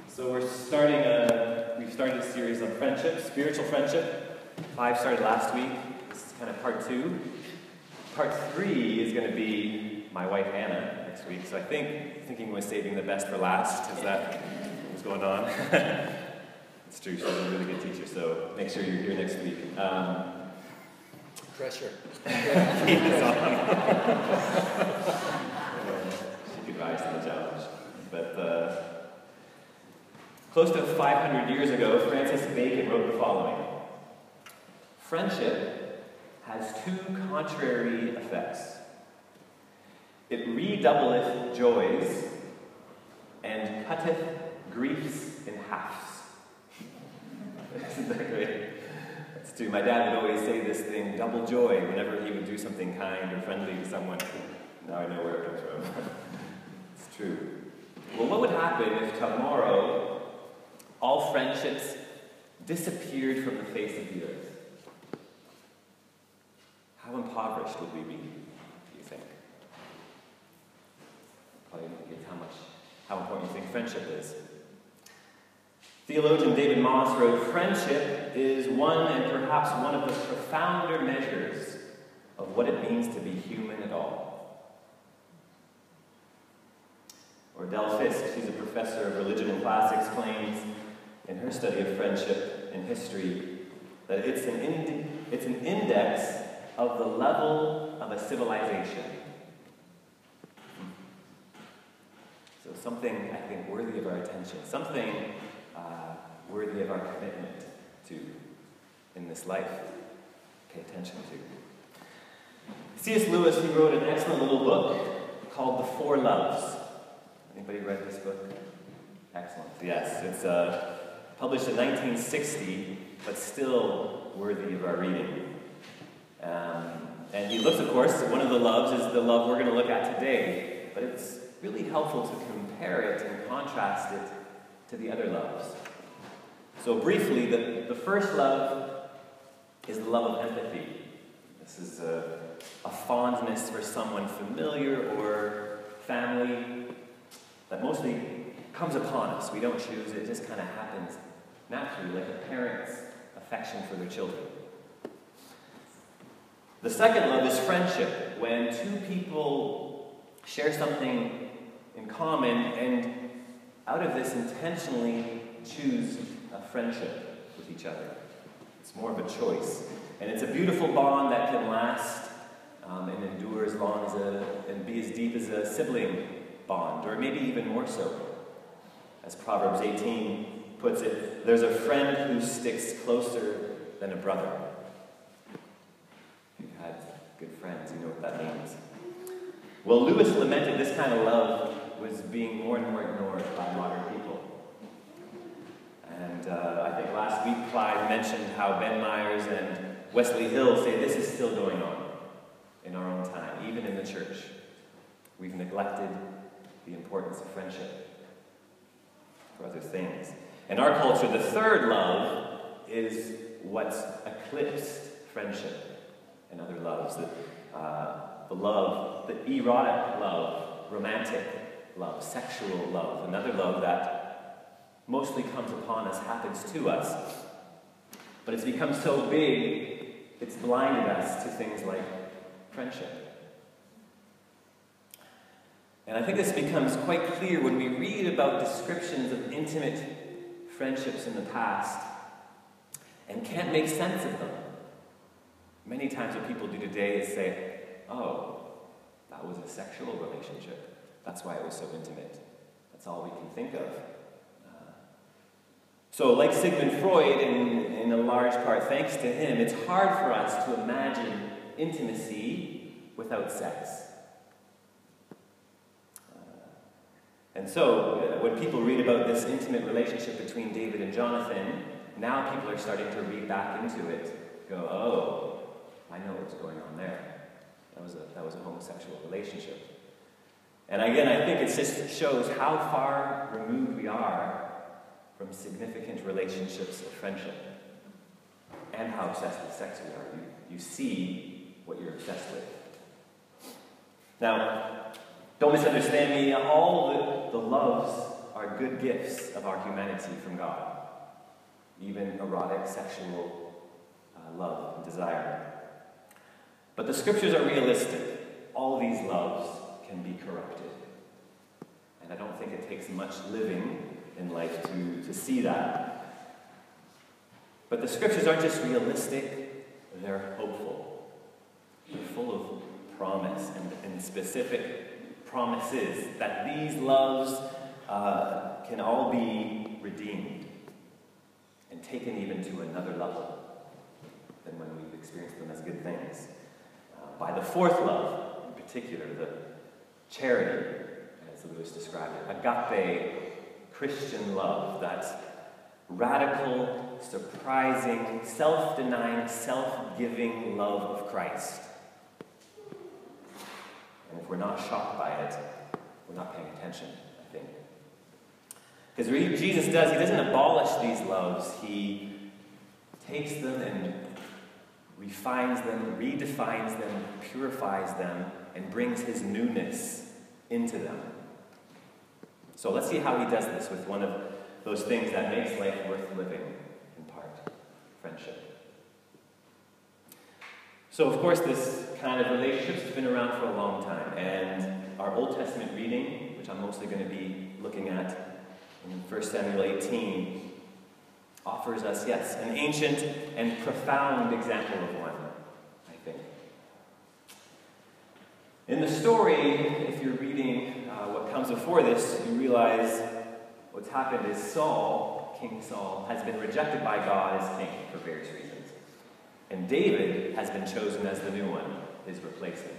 So we've started a series on friendship, spiritual friendship. 5 started last week. This is kind of part 2. Part 3 is going to be my wife Anna next week. So thinking we're saving the best for last. Is that what's going on? It's true. She's a really good teacher. So make sure you're here next week. Pressure. Keep this on. She could rise to the challenge. But close to 500 years ago, Francis Bacon wrote the following: "Friendship has 2 contrary effects. It redoubleth joys, and cutteth griefs in halves." Isn't that great? That's true. My dad would always say this thing, double joy, whenever he would do something kind or friendly to someone. Now I know where it comes from. It's true. Well, what would happen if tomorrow all friendships disappeared from the face of the earth? How impoverished would we be, do you think? Probably indicates how important you think friendship is. Theologian David Moss wrote, "Friendship is one and perhaps one of the profounder measures of what it means to be human at all." Or Del Fisk, she's a professor of religion and classics, claims in her study of friendship and history that it's an index of the level of a civilization. So something, I think, worthy of our attention, something worthy of our commitment to in this life. Pay attention to. C.S. Lewis, he wrote an excellent little book called The Four Loves. Anybody read this book? Excellent. Yes, it's published in 1960, but still worthy of our reading. And he looks, of course, one of the loves is the love we're going to look at today, but it's really helpful to compare it and contrast it to the other loves. So briefly, the first love is the love of empathy. This is a fondness for someone familiar or family that mostly comes upon us. We don't choose it, just kind of happens naturally, like a parent's affection for their children. The second love is friendship, when 2 people share something in common and out of this intentionally choose a friendship with each other. It's more of a choice. And it's a beautiful bond that can last and endure as long as and be as deep as a sibling bond, or maybe even more so. As Proverbs 18 puts it, there's a friend who sticks closer than a brother. If you've had good friends, you know what that means. Well, Lewis lamented this kind of love was being more and more ignored by modern people. And I think last week Clyde mentioned how Ben Myers and Wesley Hill say this is still going on in our own time, even in the church. We've neglected the importance of friendship for other things. In our culture, the third love is what's eclipsed friendship and other loves. The love, the erotic love, romantic love, sexual love, another love that mostly comes upon us, happens to us. But it's become so big, it's blinded us to things like friendship. And I think this becomes quite clear when we read about descriptions of intimate friendships in the past and can't make sense of them. Many times what people do today is say, oh, that was a sexual relationship. That's why it was so intimate. That's all we can think of. So like Sigmund Freud, in a large part thanks to him, it's hard for us to imagine intimacy without sex. And so, when people read about this intimate relationship between David and Jonathan, now people are starting to read back into it, go, oh, I know what's going on there. That was a homosexual relationship. And again, I think it just shows how far removed we are from significant relationships of friendship, and how obsessed with sex we are. You see what you're obsessed with. Now, don't misunderstand me, all the loves are good gifts of our humanity from God, even erotic, sexual love and desire. But the scriptures are realistic. All of these loves can be corrupted. And I don't think it takes much living in life to see that. But the scriptures aren't just realistic, they're hopeful. They're full of promise and specific promises that these loves can all be redeemed and taken even to another level than when we've experienced them as good things. By the fourth love, in particular, the charity, as Lewis described it, agape Christian love, that radical, surprising, self-denying, self-giving love of Christ. And if we're not shocked by it, we're not paying attention, I think. Because what Jesus does, he doesn't abolish these loves. He takes them and refines them, redefines them, purifies them, and brings his newness into them. So let's see how he does this with one of those things that makes life worth living, in part, friendship. So, of course, this kind of relationship has been around for a long time, and our Old Testament reading, which I'm mostly going to be looking at in 1 Samuel 18, offers us, yes, an ancient and profound example of one, I think. In the story, if you're reading what comes before this, you realize what's happened is Saul, King Saul, has been rejected by God as king for various reasons. And David has been chosen as the new one, his replacement.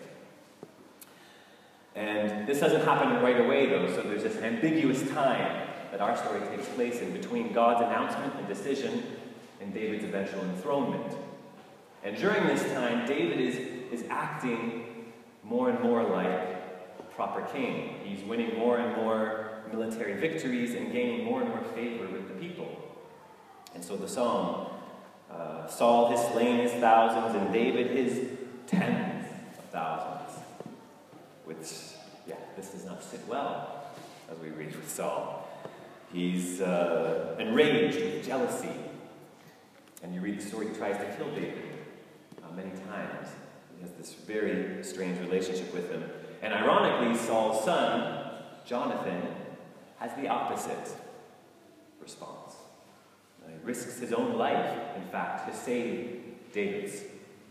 And this doesn't happen right away, though, so there's this ambiguous time that our story takes place in between God's announcement and decision and David's eventual enthronement. And during this time, David is acting more and more like a proper king. He's winning more and more military victories and gaining more and more favor with the people. And so the song, Saul has slain his thousands and David his tens of thousands. Which, yeah, this does not sit well as we read with Saul. He's enraged with jealousy. And you read the story, he tries to kill David many times. He has this very strange relationship with him. And ironically, Saul's son, Jonathan, has the opposite response. He risks his own life, in fact, to save David's.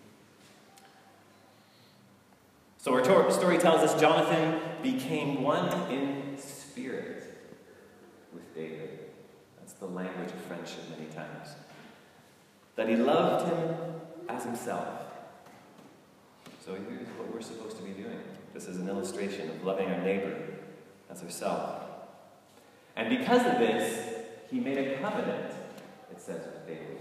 So our story tells us Jonathan became one in spirit with David. That's the language of friendship many times. That he loved him as himself. So here's what we're supposed to be doing. This is an illustration of loving our neighbor as ourselves. And because of this, he made a covenant, it says, with David.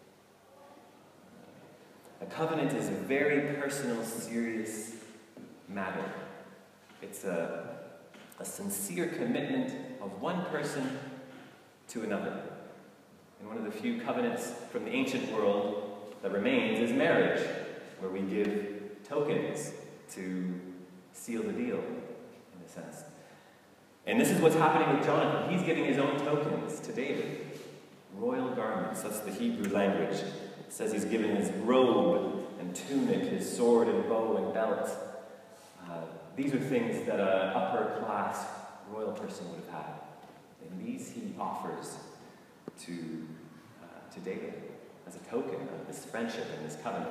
A covenant is a very personal, serious matter. It's a sincere commitment of one person to another. And one of the few covenants from the ancient world that remains is marriage, where we give tokens to seal the deal, in a sense. And this is what's happening with Jonathan. He's giving his own tokens to David. Royal garments, that's the Hebrew language. It says he's given his robe and tunic, his sword and bow and belt. These are things that an upper-class royal person would have had. And these he offers to David as a token of this friendship and this covenant.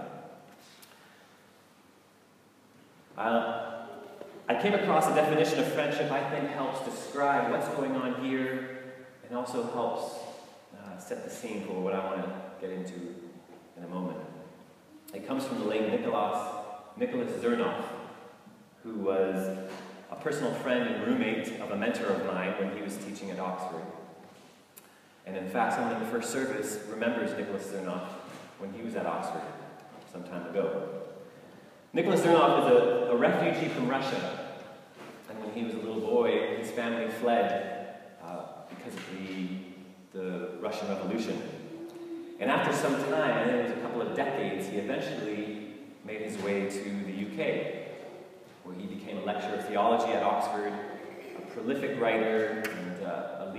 I came across a definition of friendship I think helps describe what's going on here and also helps set the scene for what I want to get into in a moment. It comes from the late Nicholas Zernoff, who was a personal friend and roommate of a mentor of mine when he was teaching at Oxford. And in fact, someone in the first service remembers Nicholas Zernoff when he was at Oxford some time ago. Nicholas Zernoff is a refugee from Russia. And when he was a little boy, his family fled because of the Russian Revolution. And after some time, I think it was a couple of decades, he eventually made his way to the UK, where he became a lecturer of theology at Oxford, a prolific writer, and a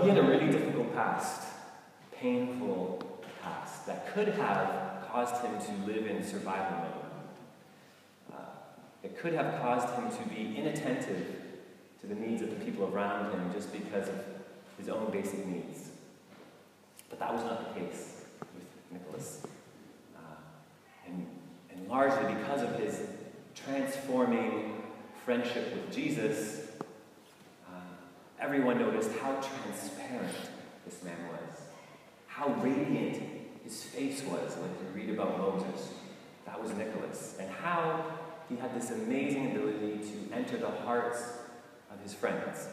he had a really difficult past, painful past, that could have caused him to live in survival mode. It could have caused him to be inattentive to the needs of the people around him just because of his own basic needs. But that was not the case with Nicholas. And largely because of his transforming friendship with Jesus, everyone noticed how transparent this man was, how radiant his face was, like you read about Moses. That was Nicholas. And how he had this amazing ability to enter the hearts of his friends.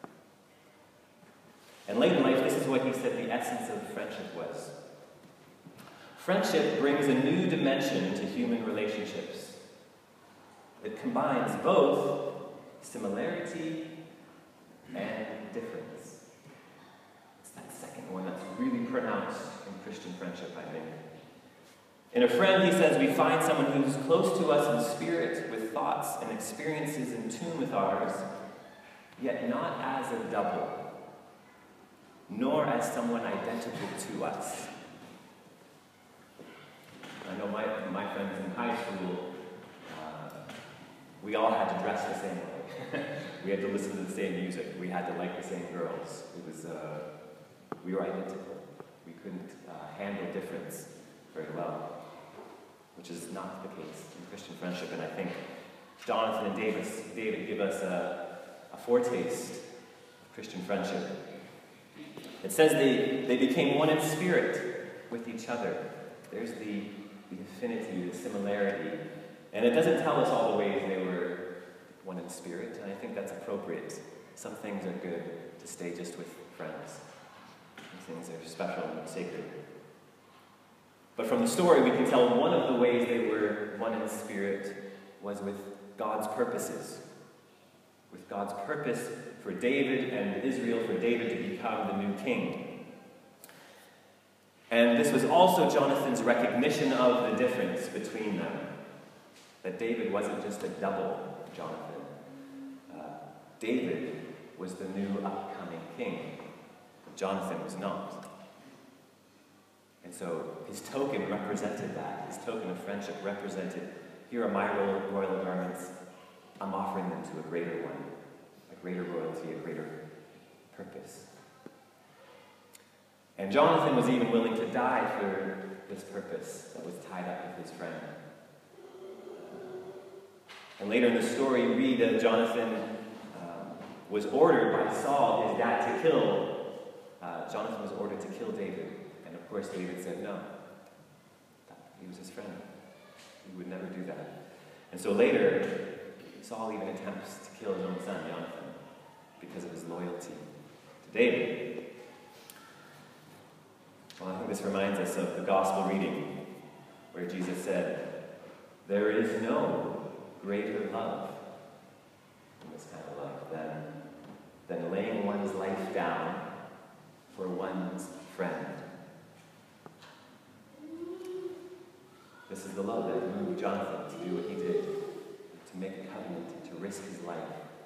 And late in life, this is what he said the essence of friendship was. Friendship brings a new dimension to human relationships. It combines both similarity and difference. It's that second one that's really pronounced in Christian friendship, I think. In a friend, he says, we find someone who's close to us in spirit, with thoughts and experiences in tune with ours, yet not as a double, nor as someone identical to us. I know my friends in high school, we all had to dress the same way. We had to listen to the same music. We had to like the same girls. It was, we were identical. We couldn't handle difference very well, which is not the case in Christian friendship. And I think Jonathan and David give us a foretaste of Christian friendship. It says they became one in spirit with each other. There's the affinity, the similarity. And it doesn't tell us all the ways they were one in spirit, and I think that's appropriate. Some things are good to stay just with friends. Some things are special and sacred. But from the story, we can tell one of the ways they were one in spirit was with God's purposes. With God's purpose for David and Israel, for David to become the new king. And this was also Jonathan's recognition of the difference between them. That David wasn't just a double Jonathan. David was the new upcoming king. Jonathan was not. And so his token represented that. His token of friendship represented, here are my royal garments. I'm offering them to a greater one. A greater royalty, a greater purpose. And Jonathan was even willing to die for this purpose that was tied up with his friend. And later in the story, we read that Jonathan was ordered by Saul, his dad, to kill. Jonathan was ordered to kill David. And of course, David said no. He was his friend. He would never do that. And so later, Saul even attempts to kill his own son, Jonathan, because of his loyalty to David. Well, I think this reminds us of the gospel reading, where Jesus said, there is no greater love in this kind of life than laying one's life down for one's friend. This is the love that moved Jonathan to do what he did, to make a covenant, to risk his life.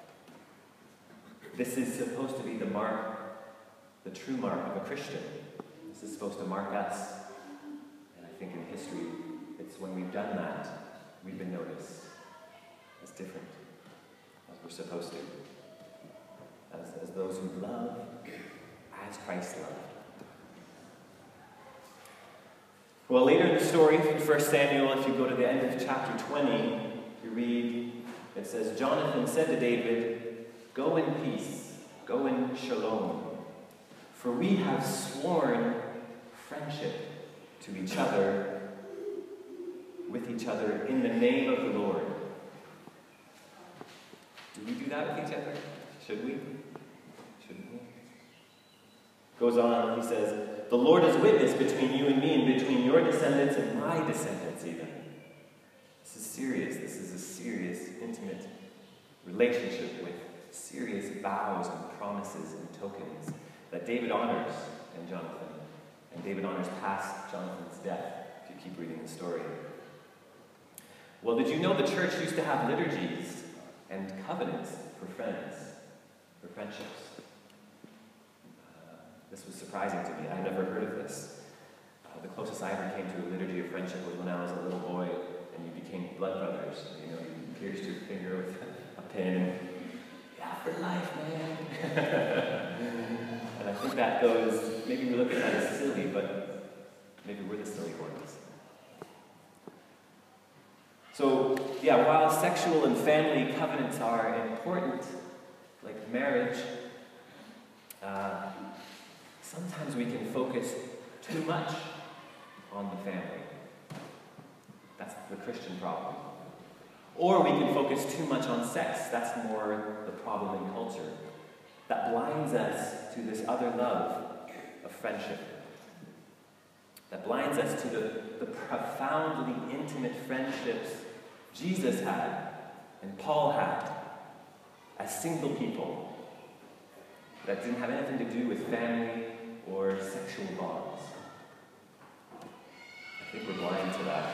This is supposed to be the mark, the true mark of a Christian. This is supposed to mark us. And I think in history, it's when we've done that, we've been noticed as different, as we're supposed to, as those who love as Christ loved. Well, later in the story, in 1 Samuel, if you go to the end of chapter 20, you read, it says, Jonathan said to David, go in peace, go in shalom, for we have sworn friendship to each other, with each other, in the name of the Lord. Do we do that with each other? Should we? Shouldn't we? Goes on, he says, the Lord is witness between you and me, and between your descendants and my descendants even. This is serious. This is a serious, intimate relationship with serious vows and promises and tokens that David honors in Jonathan. And David honors past Jonathan's death, if you keep reading the story. Well, did you know the church used to have liturgies and covenants for friends, for friendships? This was surprising to me. I had never heard of this. The closest I ever came to a liturgy of friendship was when I was a little boy and you became blood brothers. You know, you pierced your finger with a pin and, yeah, for life, man. And I think that goes, maybe we look at that as silly, but maybe we're the silly ones. So, yeah, while sexual and family covenants are important, like marriage, sometimes we can focus too much on the family. That's the Christian problem. Or we can focus too much on sex. That's more the problem in culture. That blinds us to this other love of friendship. That blinds us to the profoundly intimate friendships Jesus had and Paul had as single people that didn't have anything to do with family or sexual bonds. I think we're blind to that.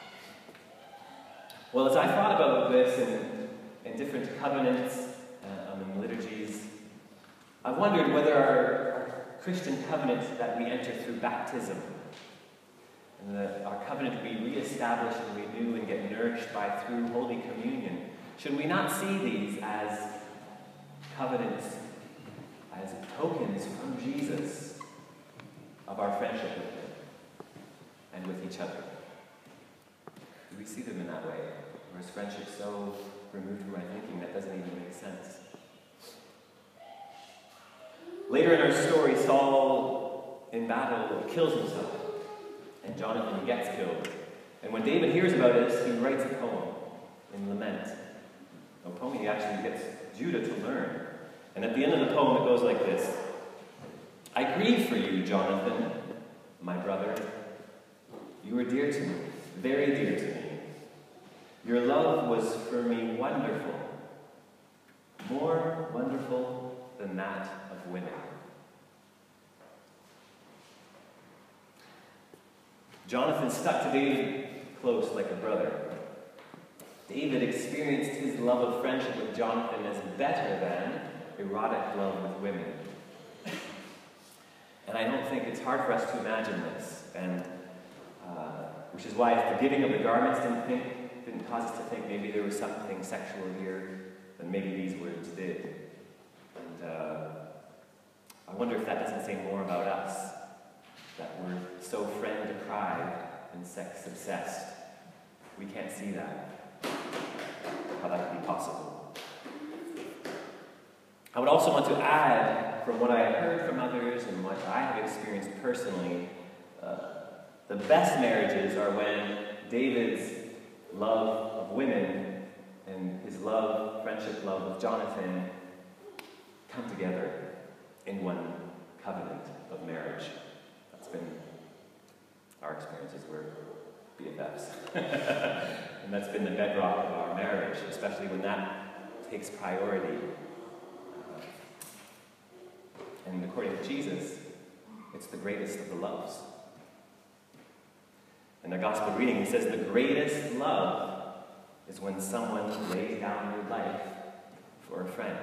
Well, as I thought about this in different covenants and liturgies, I wondered whether our Christian covenant that we enter through baptism and our covenant we reestablish and renew and get nourished by through Holy Communion, should we not see these as covenants, as tokens from Jesus of our friendship with Him and with each other? Do we see them in that way? Or is friendship so removed from our thinking that doesn't even make sense? Later in our story, Saul, in battle, kills himself. And Jonathan gets killed. And when David hears about it, he writes a poem in lament. A poem he actually gets Judah to learn. And at the end of the poem, it goes like this. I grieve for you, Jonathan, my brother. You were dear to me, very dear to me. Your love was for me wonderful, more wonderful than that of women. Jonathan stuck to David close like a brother. David experienced his love of friendship with Jonathan as better than erotic love with women. And I don't think it's hard for us to imagine this, and which is why if the giving of the garments didn't cause us to think maybe there was something sexual here, then maybe these words did. And I wonder if that doesn't say more about us, that we're so friend-deprived and sex-obsessed. We can't see that, how that could be possible. I would also want to add, from what I have heard from others and what I have experienced personally, the best marriages are when David's love of women and his friendship love of Jonathan come together in one covenant of marriage. That's been our experiences. We're BFFs. And that's been the bedrock of our marriage, especially when that takes priority. And according to Jesus, it's the greatest of the loves. In the gospel reading, he says the greatest love is when someone lays down your life for a friend.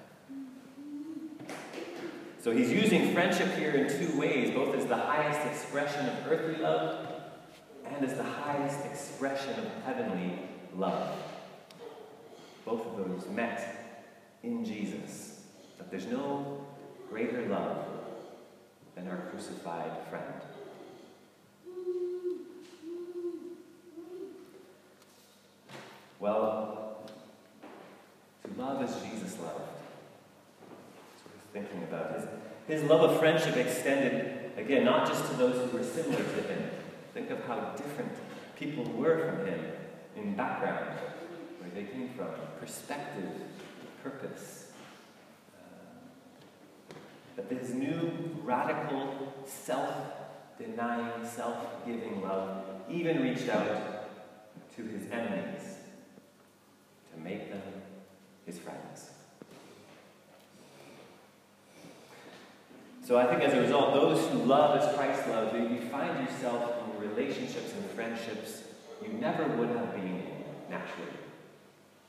So he's using friendship here in two ways, both as the highest expression of earthly love and as the highest expression of heavenly love. Both of those met in Jesus. But there's no greater love than our crucified friend. Well, to love as Jesus loved. That's what we're thinking about. His love of friendship extended, again, not just to those who were similar to him. Think of how different people were from him in background, where they came from, perspective, purpose. But his new, radical, self-denying, self-giving love even reached out to his enemies to make them his friends. So I think as a result, those who love as Christ loved, you find yourself in relationships and friendships you never would have been in naturally.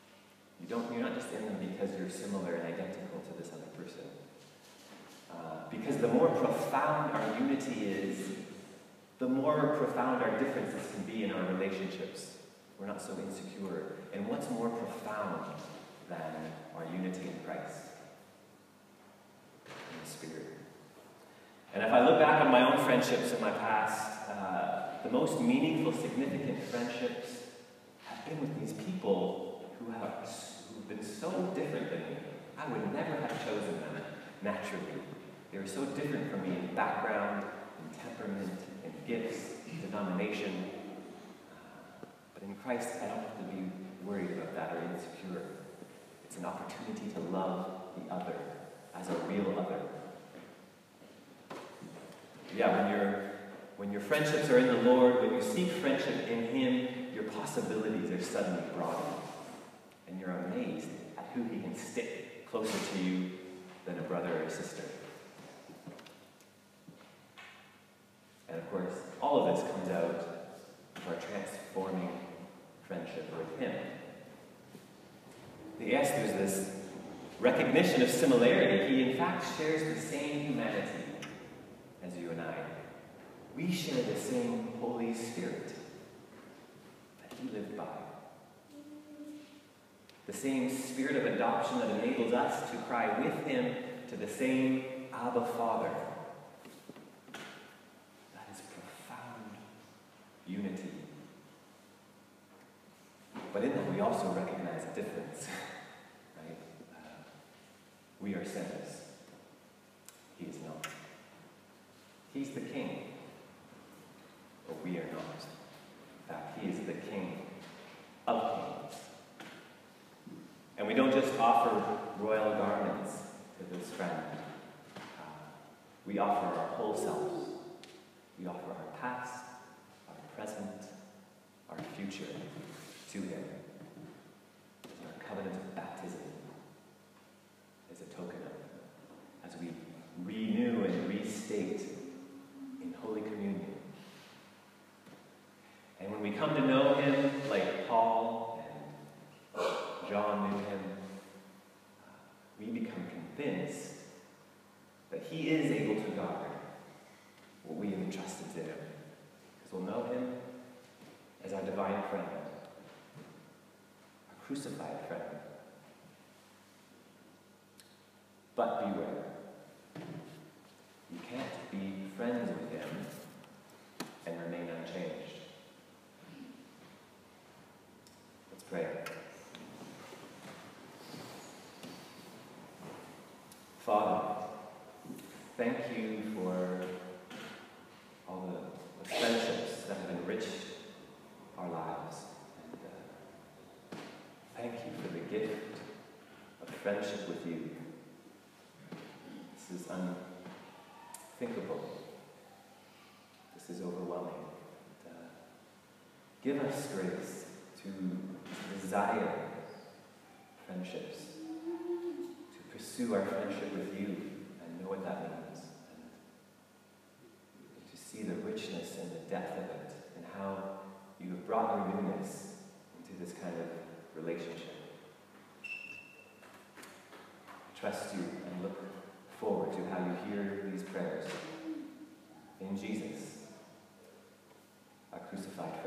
You're not just in them because you're similar and identical to this other person. Because the more profound our unity is, the more profound our differences can be in our relationships. We're not so insecure. And what's more profound than our unity in Christ? In the Spirit. And if I look back on my own friendships in my past, the most meaningful, significant friendships have been with these people who've been so different than me. I would never have chosen them naturally. They were so different from me in background, in temperament, in gifts, denomination. But in Christ, I don't have to be worried about that or insecure. It's an opportunity to love the other as a real other. Yeah, when your friendships are in the Lord, when you seek friendship in Him, your possibilities are suddenly broadened. And you're amazed at who He can stick closer to you than a brother or a sister. And of course, all of this comes out of our transforming friendship with Him. Yes, there's this recognition of similarity. He in fact shares the same humanity as you and I. We share the same Holy Spirit that He lived by. The same spirit of adoption that enables us to cry with Him to the same Abba Father. That is profound unity. But in that we also recognize a difference. Right? We are sinners. He is not. He's the King. But we are not. In fact, He is the King of kings. And we don't just offer royal garments to this friend. We offer our whole selves. We offer our past, our present, our future to Him. Our covenant of baptism is a token of, as we renew and restate in Holy Communion. And when we come to know Him, like Paul and John knew Him, we become convinced that He is able to guard what we have entrusted to Him. Because we'll know Him as our divine friend, our crucified friend. But beware. You can't be friends with Him and remain unchanged. Let's pray. Father, thank You for all the friendships that have enriched our lives. And thank You for the gift of friendship with You. This is unthinkable. This is overwhelming. Give us grace to desire friendships, to pursue our friendship with You and know what that means, and to see the richness and the depth of it, and how You have brought Your newness into this kind of relationship. I trust You and look forward to how You hear these prayers in Jesus, our crucified